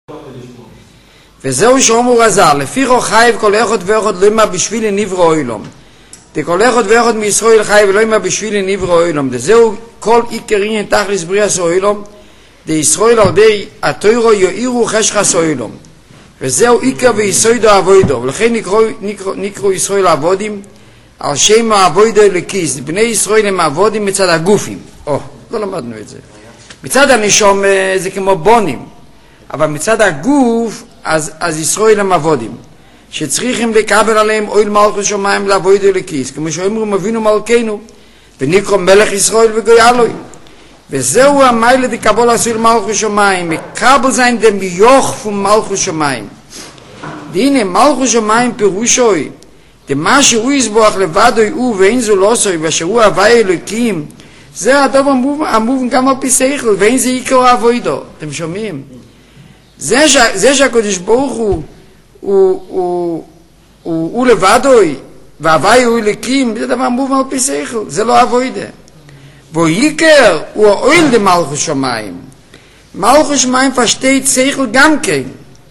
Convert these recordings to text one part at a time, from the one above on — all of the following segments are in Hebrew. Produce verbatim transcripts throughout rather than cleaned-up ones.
וזהו שאומרו רז"ל, לפיכו חייב כל אחד ואחד לא ימה בשביל נברא אוילום. דכל אחד ואחד מישראל חייב לא ימה בשביל נברא אוילום. דזהו כל עיקר עניין תכלס בריאת אוילום. דישראל על ידי התורה יאירו חשכת אוילום. וזהו עיקר ויסודו עבודו. ולכן נקראו, נקראו, נקראו ישראל עבודים על שם העבודה לכיס. בני ישראל הם עבודים מצד הגופים. או, לא למדנו את זה. מצד הנשום זה כמו בונים. אבל מצד הגוף אז, אז ישראל הם עבודים, שצריכים לקבל עליהם אויל מלכות שמיים לעבוד לכיס, כמו שאומרים אבינו מלכנו, ונקרא מלך ישראל וגוי אלוהי. וזהו המיילה דקבול עשוי מלכות שמיים, מקבל זין דמיוך ומלכות שמיים. והנה מלכות שמיים פירושוי, דמה שהוא יסבוח לבדוי הוא ואין זו לא עשוי, ואשר הוא הווי אלוקים, זה הדבר המובן גם על פי שכל, ואין זה עיקר עבודו. אתם שומעים? זה, ש... זה שהקדוש ברוך הוא הוא, הוא, הוא, הוא לבדוי והווי הוא אלוקים, זה דבר מובן על פי שכל, זה לא עבודה. והעיקר הוא האויל דמלכות שמיים. מלכות שמיים פשטי שכל גם כן.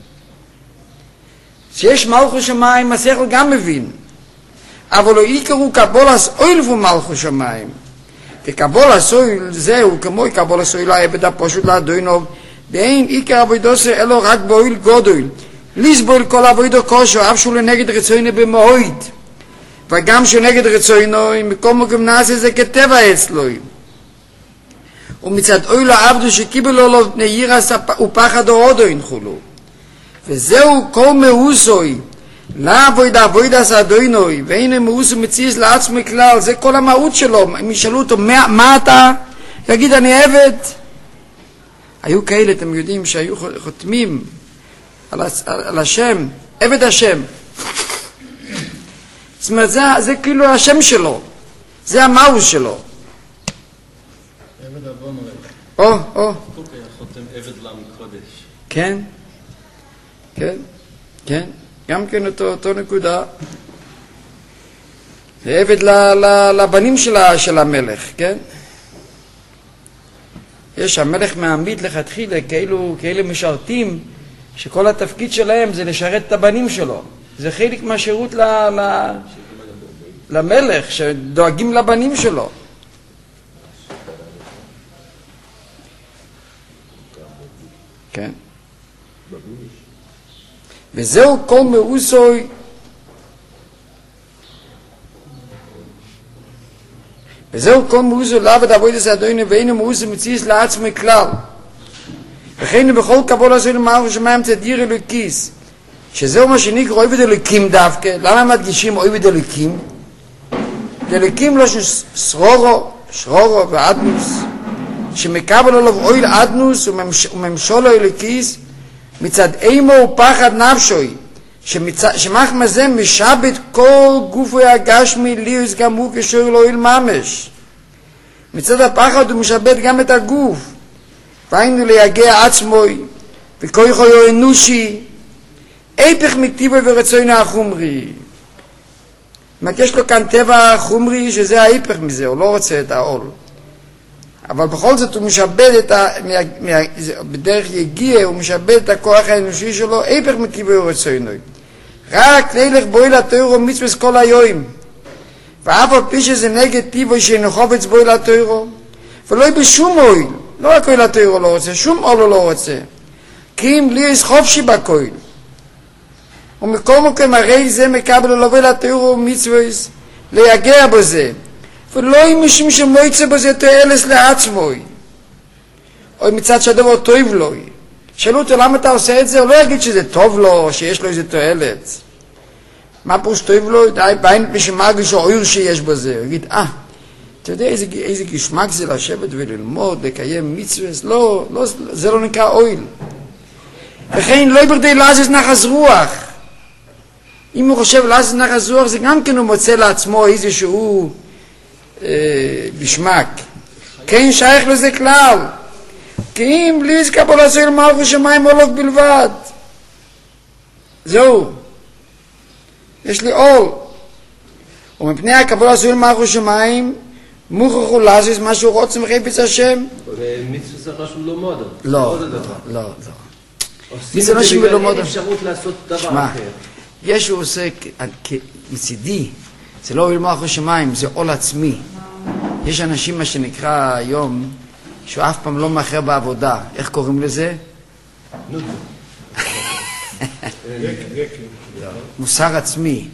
שיש מלכות שמיים השכל גם מבין, אבל העיקר הוא קבולת אויל ומלכות שמיים. וקבולת אויל זהו כמו קבולת אויל העבד הפשוט לאדונו, ואין עיקר עבודו אלו רק באויל גודל. לסבול כל עבודו כושו, אף שהוא לנגד רצוינו במועד. וגם שנגד רצוינו, מקום מקום נעשה זה כטבע אצלו. ומצד אויל העבדו שקיבלו לו בני ירס ופחד הודו ינחו לו. וזהו כל מאוסוי, לעבוד עבוד אדוני, והנה מאוס ומציס לעצמו כלל, זה כל המהות שלו. אם ישאלו אותו, מה, מה אתה? יגיד, אני עבד. היו כאלה, אתם יודעים, שהיו חותמים על, על השם, עבד השם. זאת אומרת, זה, זה כאילו השם שלו, זה המאוס שלו. עבד אבון או, או. קוק היה חותם עבד לעם קודש. כן, כן, כן, גם כן אותו, אותו נקודה. זה עבד ל, ל, לבנים של, של המלך, כן? יש המלך מעמיד לכתחילה כאילו, כאילו משרתים שכל התפקיד שלהם זה לשרת את הבנים שלו. זה חלק מהשירות ל, ל, למלך שדואגים לבנים שלו. כן. וזהו כל מאוסוי וזהו כל מאוסוי לעבד עבודת אדוני ואינו מאוסוי מציס לעצמו כלל. וכן בכל קבול עשוי למלכות שמיים צדיר אלוקיס, שזהו מה שנקרא עבד אלוקים דווקא. למה מדגישים עבד אלוקים? אלוקים לא שרורו, שרורו ואדנוס, שמקבל עליו אויל אדנוס וממשולו אלוקיס מצד אימו ופחד נפשוי, שמחמה זה משבת כל גופו הגשמי ליוס גם הוא כשור לו אויל ממש. מצד הפחד הוא משבת גם את הגוף, והיינו ליגע עצמוי וכויכו יו אנושי, איפך מטיבו ורצוינו החומרי. זאת יש לו כאן טבע חומרי שזה האיפך מזה, הוא לא רוצה את העול. אבל בכל זאת הוא משבד את ה... בדרך יגיע הוא משבד את הכוח האנושי שלו, איפך מטיבו ורצוינו. רק לילך בויל התוירו מצווס כל היום. ואף על פי שזה נגד טיבו שאינו חופץ בויל התוירו, ולא בשום אויל. לא רק אויל התוירו לא רוצה, שום אולו לא רוצה. כי אם לי יש חופשי בקויל. ומכל מקום הרי זה מקבל לו אויל התוירו מצווס ליגע בזה. ולא אם משום שמויצא בזה תועלס לעצמוי. או מצד שהדבר טוב לו. שאלו אותו למה אתה עושה את זה, הוא לא יגיד שזה טוב לו או שיש לו איזה תועלת. מה פרוש טוב לו? די בעין משמרגיש או אויר שיש בזה. הוא יגיד, אה, אתה יודע איזה, איזה גשמק זה לשבת וללמוד, לקיים מצווס? לא, לא, זה לא נקרא אויל. וכן לא יברדי לעזז נחס רוח. אם הוא חושב לעזז נחס רוח, זה גם כן הוא מוצא לעצמו איזשהו אה, גשמק. כן שייך לזה כלל. כי אם לי יזכבו לעשוי למלכות שמיים עולוף בלבד. זהו. יש לי עול. ומפני הקבול לעשוי למלכות שמיים, מוכרחו לעזוז מה שהוא רוצה מחפץ השם. ומצווה זה משהו לא מודו. לא, לא, לא. מי זה אנשים ולומוד? אין אפשרות לעשות דבר שמע, אחר. ישו עושה, מצידי, זה לא אוהל מלכות שמיים, זה עול עצמי. יש אנשים, מה שנקרא היום, שהוא אף פעם לא מאחר בעבודה. איך קוראים לזה? מוסר עצמי.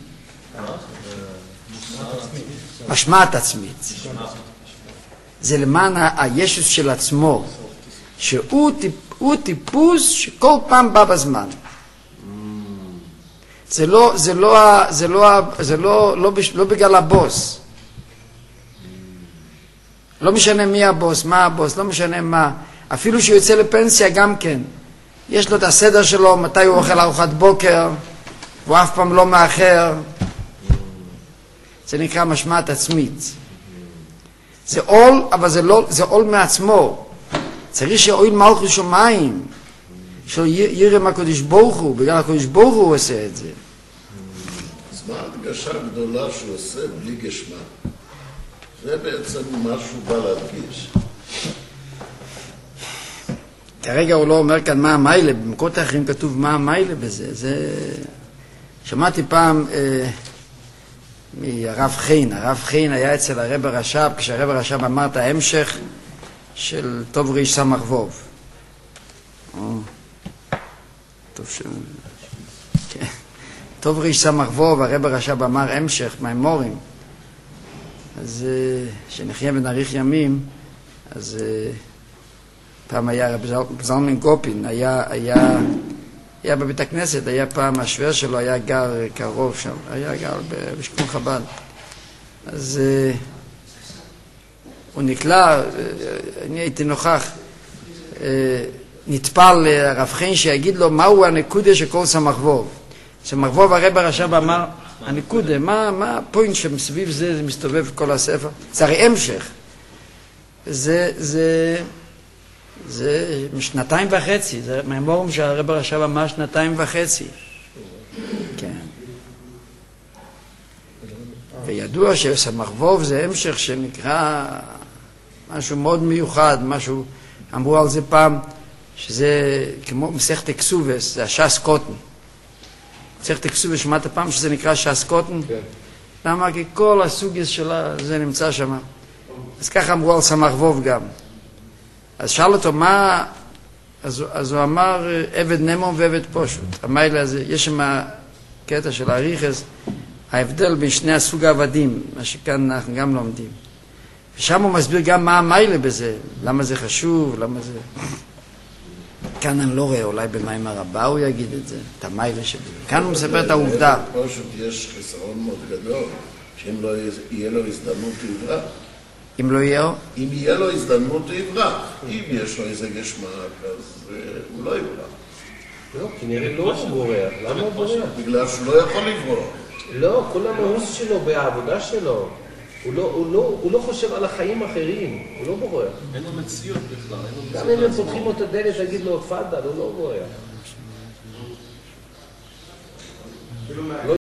משמעת עצמית. זה למען הישוס של עצמו, שהוא טיפוס שכל פעם בא בזמן. זה לא, זה לא, זה לא, זה לא, לא, לא בגלל הבוס. לא משנה מי הבוס, מה הבוס, לא משנה מה. אפילו שהוא יוצא לפנסיה גם כן. יש לו את הסדר שלו, מתי הוא אוכל ארוחת בוקר, הוא אף פעם לא מאחר. זה נקרא משמעת עצמית. זה עול, אבל זה לא, זה עול מעצמו. צריך שאוהל מלכות שמיים, שירא מהקדוש ברוך הוא, בגלל הקדוש ברוך הוא עושה את זה. אז מה ההדגשה הגדולה שהוא עושה בלי גשמה? זה בעצם מה שהוא בא להדגיש. כרגע הוא לא אומר כאן מה המיילה, במקומות האחרים כתוב מה המיילה בזה. זה... שמעתי פעם אה, מהרב חין, הרב חין היה אצל הרב הרש"ב, כשהרב הרש"ב אמר את ההמשך של טוב ריש סמך ווב. או, טוב ש... כן. טוב ריש סמך ווב, הרב הרש"ב אמר המשך, מהאמורים. אז שנחיה ונאריך ימים, אז פעם היה רב זלמן גופין, היה, היה, היה בבית הכנסת, היה פעם השוור שלו, היה גר קרוב שם, היה גר בשכון חב"ד. אז הוא נקלע, אני הייתי נוכח, נטפל לרב חין שיגיד לו מהו הנקודה של כל סמך ווב. סמך ווב הרב הרש"ב אמר, הנקודה, מה, מה הפוינט שמסביב זה, זה מסתובב כל הספר? זה הרי המשך. זה, זה, זה שנתיים וחצי, זה מהמורם שהרב הרש"ב אמר שנתיים וחצי. כן. וידוע שסמך ווב זה המשך שנקרא משהו מאוד מיוחד, משהו, אמרו על זה פעם, שזה כמו מסכת כסובס, זה הש"ס קוטן. צריך תקסו ושמעת פעם שזה נקרא ש"ס קוטן? כן. למה? כי כל הסוגיה שלה, זה נמצא שם. אז ככה אמרו על סמך ווב גם. אז שאל אותו מה, אז, אז הוא אמר עבד נמום ועבד פשוט. המיילה הזה, יש שם קטע של האריכס, ההבדל בין שני הסוג העבדים, מה שכאן אנחנו גם לומדים. ושם הוא מסביר גם מה המיילה בזה, למה זה חשוב, למה זה... כאן אני לא רואה, אולי במאמר הבא הוא יגיד את זה, את המיילה שבזה. כאן הוא מספר את העובדה. פשוט יש חיסרון מאוד גדול, שאם לא יהיה לו הזדמנות יברח. אם לא יהיה? אם יהיה לו הזדמנות יברח. אם יש לו איזה גשמה, אז הוא לא יברח. לא, כנראה לא הוא בורח. למה הוא בורח? בגלל שהוא לא יכול לברוח. לא, כל המהות שלו בעבודה שלו. הוא לא, הוא, לא, הוא לא חושב על החיים האחרים, הוא לא בורח. אין לו מציאות בכלל. גם אם הם פותחים לו את הדלת, תגיד לו, תפאדל, הוא לא בורח. לא